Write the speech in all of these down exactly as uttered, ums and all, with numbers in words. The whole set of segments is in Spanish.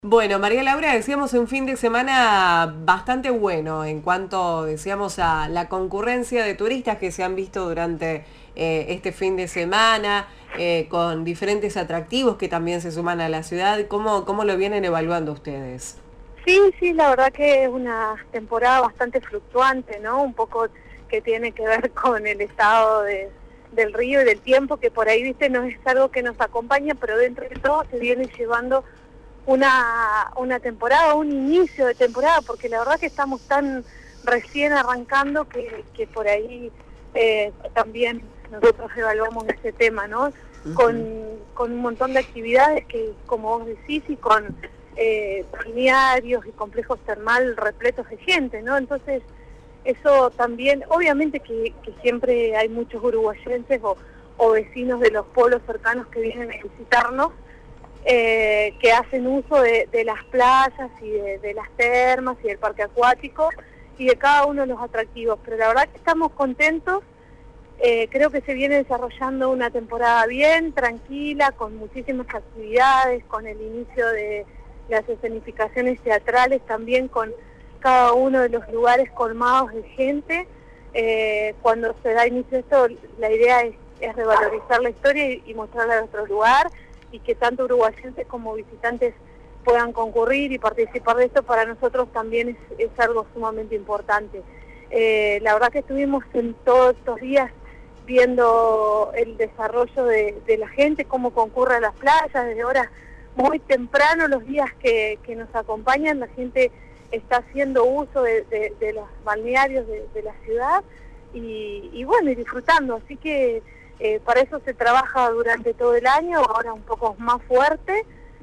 Bueno, María Laura, decíamos un fin de semana bastante bueno en cuanto, decíamos, a la concurrencia de turistas que se han visto durante eh, este fin de semana, eh, con diferentes atractivos que también se suman a la ciudad. ¿Cómo, cómo lo vienen evaluando ustedes? Sí, sí, la verdad que es una temporada bastante fluctuante, ¿no? Un poco que tiene que ver con el estado de, del río y del tiempo, que por ahí, viste, no es algo que nos acompaña, pero dentro de todo se viene llevando una, una temporada, un inicio de temporada, porque la verdad que estamos tan recién arrancando que, que por ahí eh, también nosotros evaluamos ese tema, ¿no? Uh-huh. con, con un montón de actividades que, como vos decís, y con eh, balnearios y complejos termal repletos de gente, ¿no? Entonces, eso también, obviamente que, que siempre hay muchos uruguayenses o, o vecinos de los pueblos cercanos que vienen a visitarnos, Eh, que hacen uso de, de las playas y de, de las termas y del parque acuático y de cada uno de los atractivos, pero la verdad que estamos contentos. Eh, creo que se viene desarrollando una temporada bien, tranquila, con muchísimas actividades, con el inicio de las escenificaciones teatrales, también con cada uno de los lugares colmados de gente. Eh, cuando se da inicio a esto, la idea es, es revalorizar la historia y, y mostrarla a nuestro lugar, y que tanto uruguayenses como visitantes puedan concurrir y participar de esto. Para nosotros también es, es algo sumamente importante. Eh, la verdad que estuvimos en todos estos días viendo el desarrollo de, de la gente, cómo concurre a las playas, desde horas muy temprano, los días que, que nos acompañan, la gente está haciendo uso de, de, de los balnearios de, de la ciudad y, y bueno, y disfrutando, así que Eh, para eso se trabaja durante todo el año, ahora un poco más fuerte,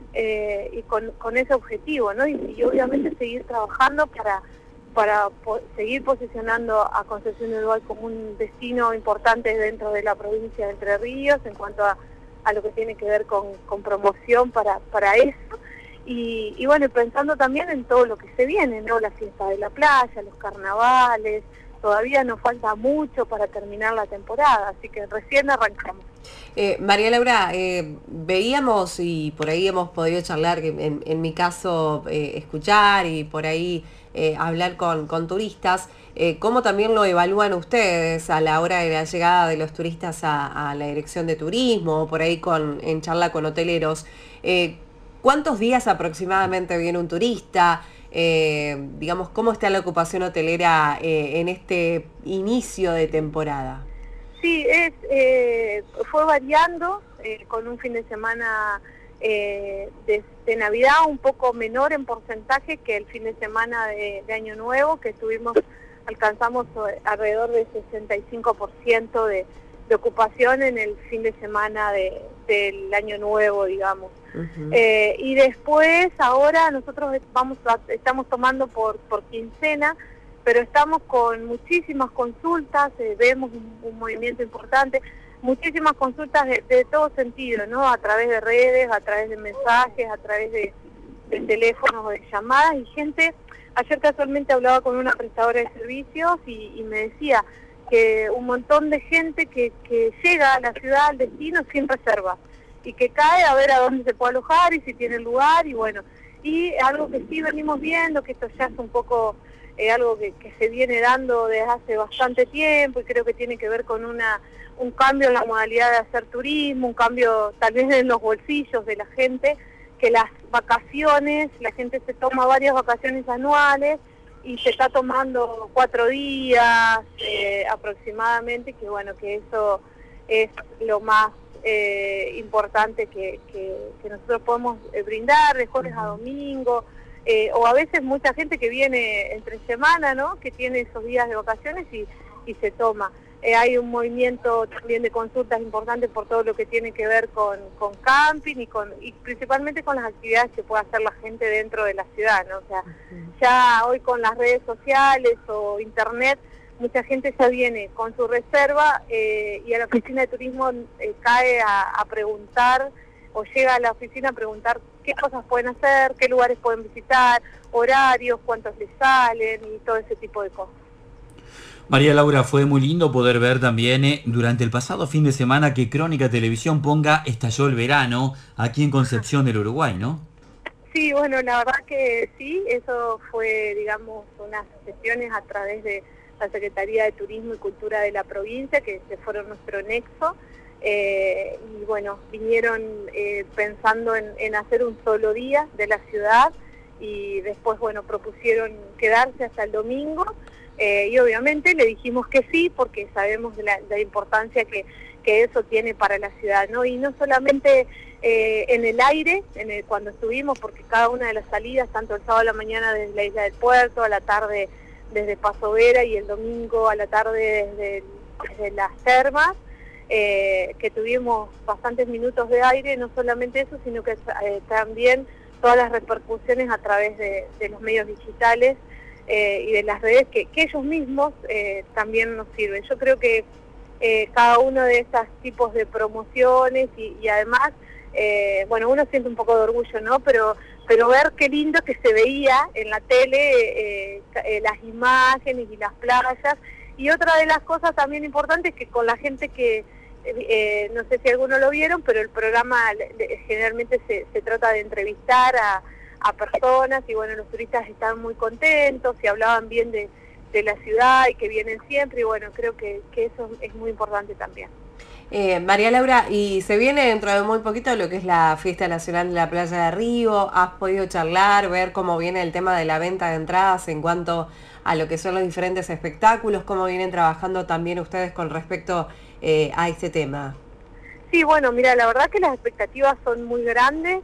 eh, y con, con ese objetivo, ¿no? Y, y obviamente seguir trabajando para, para po seguir posicionando a Concepción del Uruguay como un destino importante dentro de la provincia de Entre Ríos, en cuanto a, a lo que tiene que ver con, con promoción para, para eso. Y, y bueno, pensando también en todo lo que se viene, ¿no? La fiesta de la playa, los carnavales. Todavía nos falta mucho para terminar la temporada, así que recién arrancamos. Eh, María Laura, eh, veíamos y por ahí hemos podido charlar, que en, en mi caso eh, escuchar y por ahí eh, hablar con, con turistas, eh, cómo también lo evalúan ustedes a la hora de la llegada de los turistas a, a la dirección de turismo, o por ahí con, en charla con hoteleros. Eh, ¿Cuántos días aproximadamente viene un turista? Eh, digamos, ¿cómo está la ocupación hotelera eh, en este inicio de temporada? Sí, es, eh, fue variando, eh, con un fin de semana eh, de, de Navidad un poco menor en porcentaje que el fin de semana de, de Año Nuevo, que tuvimos, alcanzamos alrededor del sesenta y cinco por ciento de, de ocupación en el fin de semana de, del Año Nuevo, digamos. Uh-huh. eh, y después, ahora nosotros vamos a, estamos tomando por, por quincena, pero estamos con muchísimas consultas, eh, vemos un, un movimiento importante, muchísimas consultas de, de todo sentido, ¿no? A través de redes, a través de mensajes, a través de, de teléfonos o de llamadas, y gente, ayer casualmente hablaba con una prestadora de servicios y, y me decía que un montón de gente que, que llega a la ciudad, al destino, sin reserva, y que cae a ver a dónde se puede alojar y si tiene lugar, y bueno, y algo que sí venimos viendo, que esto ya es un poco eh, algo que, que se viene dando desde hace bastante tiempo, y creo que tiene que ver con una un cambio en la modalidad de hacer turismo, un cambio tal vez en los bolsillos de la gente, que las vacaciones, la gente se toma varias vacaciones anuales, y se está tomando cuatro días eh, aproximadamente, que bueno, que eso es lo más eh, importante que, que, que nosotros podemos eh, brindar de jueves a domingo, eh, o a veces mucha gente que viene entre semana, ¿no? Que tiene esos días de vacaciones y, y se toma. Eh, hay un movimiento también de consultas importantes por todo lo que tiene que ver con, con camping y, con, y principalmente con las actividades que puede hacer la gente dentro de la ciudad, ¿no? O sea, ya hoy con las redes sociales o internet, mucha gente ya viene con su reserva eh, y a la oficina de turismo eh, cae a, a preguntar, o llega a la oficina a preguntar qué cosas pueden hacer, qué lugares pueden visitar, horarios, cuántos les salen y todo ese tipo de cosas. María Laura, fue muy lindo poder ver también eh, durante el pasado fin de semana que Crónica Televisión ponga Estalló el verano aquí en Concepción del Uruguay, ¿no? Sí, bueno, la verdad que sí, eso fue, digamos, unas sesiones a través de la Secretaría de Turismo y Cultura de la provincia, que, que fueron nuestro nexo, eh, y bueno, vinieron eh, pensando en, en hacer un solo día de la ciudad, y después, bueno, propusieron quedarse hasta el domingo, eh, y obviamente le dijimos que sí, porque sabemos de la, la importancia que, que eso tiene para la ciudad, ¿no? Y no solamente eh, en el aire, en el, cuando estuvimos, porque cada una de las salidas, tanto el sábado a la mañana desde la Isla del Puerto, a la tarde desde Paso Vera, y el domingo a la tarde desde, desde las termas, eh, que tuvimos bastantes minutos de aire, no solamente eso, sino que eh, también todas las repercusiones a través de, de los medios digitales eh, y de las redes que, que ellos mismos eh, también nos sirven. Yo creo que eh, cada uno de estos tipos de promociones y, y además, eh, bueno, uno siente un poco de orgullo, ¿no? Pero, pero ver qué lindo que se veía en la tele eh, eh, las imágenes y las playas. Y otra de las cosas también importantes es que con la gente que, Eh, no sé si algunos lo vieron, pero el programa generalmente se, se trata de entrevistar a, a personas y bueno, los turistas están muy contentos y hablaban bien de, de la ciudad y que vienen siempre y bueno, creo que, que eso es muy importante también. Eh, María Laura, y se viene dentro de muy poquito lo que es la Fiesta Nacional de la Playa de Río. ¿Has podido charlar, ver cómo viene el tema de la venta de entradas en cuanto a lo que son los diferentes espectáculos? ¿Cómo vienen trabajando también ustedes con respecto eh, a este tema? Sí, bueno, mira, la verdad que las expectativas son muy grandes.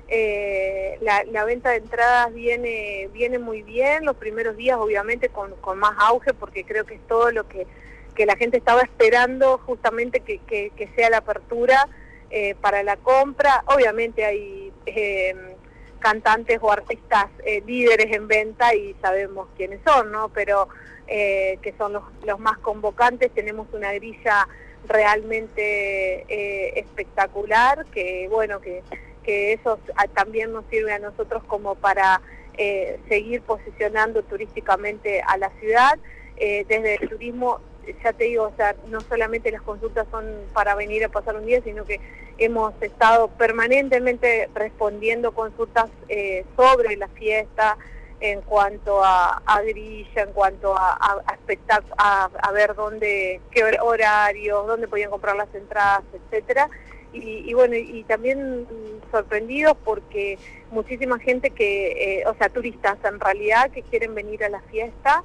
Eh, la, la venta de entradas viene, viene muy bien. Los primeros días obviamente con, con más auge porque creo que es todo lo que que la gente estaba esperando justamente que, que, que sea la apertura eh, para la compra. Obviamente hay eh, cantantes o artistas eh, líderes en venta y sabemos quiénes son, ¿no? Pero eh, que son los, los más convocantes. Tenemos una grilla realmente eh, espectacular, que bueno, que, que eso también nos sirve a nosotros como para eh, seguir posicionando turísticamente a la ciudad. Eh, desde el turismo, ya te digo, o sea, no solamente las consultas son para venir a pasar un día, sino que hemos estado permanentemente respondiendo consultas eh, sobre la fiesta, en cuanto a, a grilla, en cuanto a, a, a, a, a ver dónde, qué horarios, dónde podían comprar las entradas, etcétera. Y, y bueno, y también sorprendidos porque muchísima gente que, eh, o sea, turistas en realidad que quieren venir a la fiesta,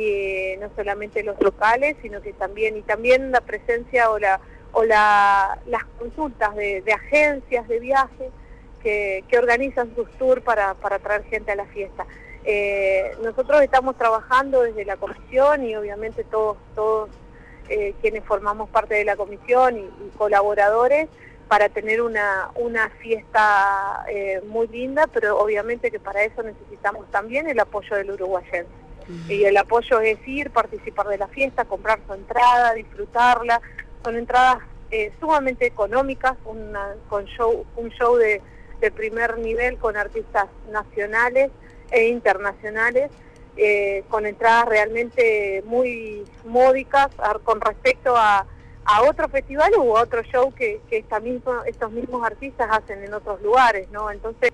y no solamente los locales, sino que también, y también la presencia o la o la, las consultas de, de agencias de viaje que, que organizan sus tours para, para traer gente a la fiesta. Eh, nosotros estamos trabajando desde la comisión y obviamente todos, todos eh, quienes formamos parte de la comisión y, y colaboradores para tener una, una fiesta eh, muy linda, pero obviamente que para eso necesitamos también el apoyo del uruguayense. Uh-huh. Y el apoyo es ir, participar de la fiesta, comprar su entrada, disfrutarla. Son entradas eh, sumamente económicas, una, con show, un show de, de primer nivel con artistas nacionales e internacionales, eh, con entradas realmente muy módicas a, con respecto a, a otro festival u otro show que, que esta misma, estos mismos artistas hacen en otros lugares, ¿no? Entonces